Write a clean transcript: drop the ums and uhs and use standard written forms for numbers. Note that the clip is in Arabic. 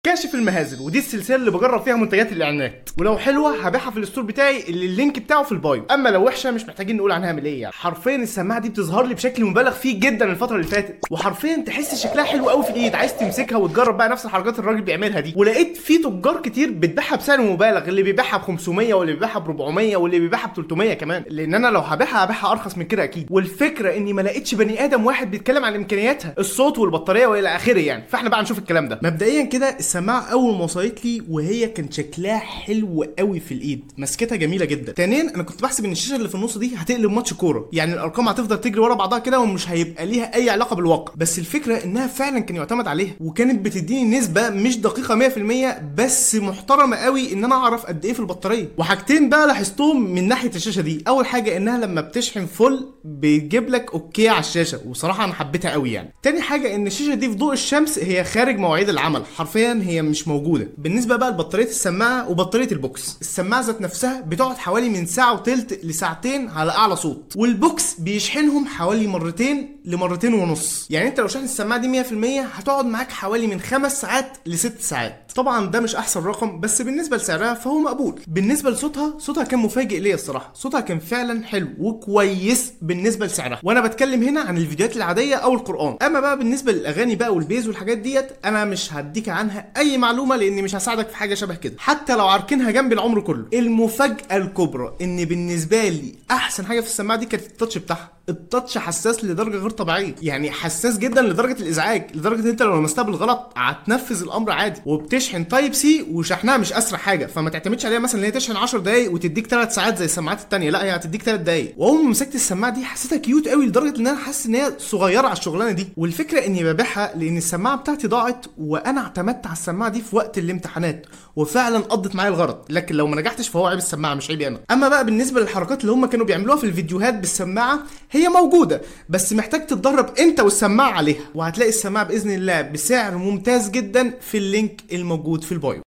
كاشف المهازل، ودي السلسله اللي بجرب فيها منتجات الاعلانات، ولو حلوه هبيعها في الستور بتاعي اللي اللينك بتاعه في البايو. اما لو وحشه مش محتاجين نقول عنها من ايه. يعني حرفيا السماعه دي بتظهر لي بشكل مبالغ فيه جدا الفتره اللي فاتت، وحرفيا تحس شكلها حلو قوي في الايد، عايز تمسكها وتجرب بقى نفس الحركات الراجل بيعملها دي. ولقيت في تجار كتير بتبيعها بسعر مبالغ، اللي بيبيعها ب 500 واللي بيبيعها ب 400 واللي بيبيعها ب 300 كمان، لان انا لو هبيعها ارخص من كده اكيد. والفكره اني ما لقيتش بني ادم واحد بيتكلم عن امكانياتها، الصوت والبطاريه والى اخره. يعني فاحنا بقى نشوف الكلام ده. مبدئيا كده السماعه اول ما وصلت لي وهي كان شكلها حلو قوي في الايد، مسكتها جميله جدا. ثانيا انا كنت بحسب ان الشاشه اللي في النص دي هتقلب ماتش كوره، يعني الارقام هتفضل تجري ورا بعضها كده ومش هيبقى ليها اي علاقه بالواقع. بس الفكره انها فعلا كان يعتمد عليها، وكانت بتديني نسبه مش دقيقه 100% بس محترمه قوي ان انا اعرف قد ايه في البطاريه. وحاجتين بقى لاحظتهم من ناحيه الشاشه دي. اول حاجه انها لما بتشحن فل بيجيب لك اوكي على الشاشه، وصراحه انا حبيتها قوي يعني. تاني حاجه ان الشاشه دي في ضوء الشمس هي خارج مواعيد العمل، حرفيا هي مش موجوده. بالنسبه بقى لبطاريه السماعه وبطاريه البوكس، السماعه ذات نفسها بتقعد حوالي من ساعه وتلت لساعتين على اعلى صوت، والبوكس بيشحنهم حوالي مرتين لمرتين ونص. يعني انت لو شحن السماعه دي 100% هتقعد معاك حوالي من 5 ساعات ل6 ساعات. طبعا ده مش احسن رقم، بس بالنسبه لسعرها فهو مقبول. بالنسبه لصوتها، صوتها كان مفاجئ ليا الصراحه، صوتها كان فعلا حلو وكويس بالنسبه لسعرها، وانا بتكلم هنا عن الفيديوهات العاديه او القران. اما بقى بالنسبه للاغاني بقى والبيز والحاجات ديت، انا مش هديك عنها اي معلومه لاني مش هساعدك في حاجه شبه كده، حتى لو عاركينها جنب العمر كله. المفاجاه الكبرى ان بالنسبه لي احسن حاجه في السماعه دي كانت التاتش بتاعها. التاتش حساس لدرجه غير طبيعيه، يعني حساس جدا لدرجه الازعاج، لدرجه ان انت لو لمستها بالغلط هتنفذ الامر عادي. وبتشحن تايب سي، وشحنها مش اسرع حاجه، فما تعتمدش عليها مثلا ان هي تشحن 10 دقايق وتديك 3 ساعات زي السماعات الثانيه، لا هي هتديك 3 دقايق. واول ما مسكت السماعه دي حسيتها كيوت قوي لدرجه ان انا حاسس ان هي صغيره على الشغلانه دي. والفكره اني ببيعها لان السماعه بتاعتي ضاعت، وانا اعتمدت على السماعه دي في وقت الامتحانات، وفعلا قضت معايا الغرض. لكن لو ما نجحتش فهو عيب السماعه مش عيبي انا. اما بقى بالنسبه للحركات اللي هم كانوا بيعملوها في الفيديوهات بالسماعه، هي موجوده بس محتاج تتدرب انت والسماعه عليها. وهتلاقي السماعه باذن الله بسعر ممتاز جدا في اللينك الموجود في البايو.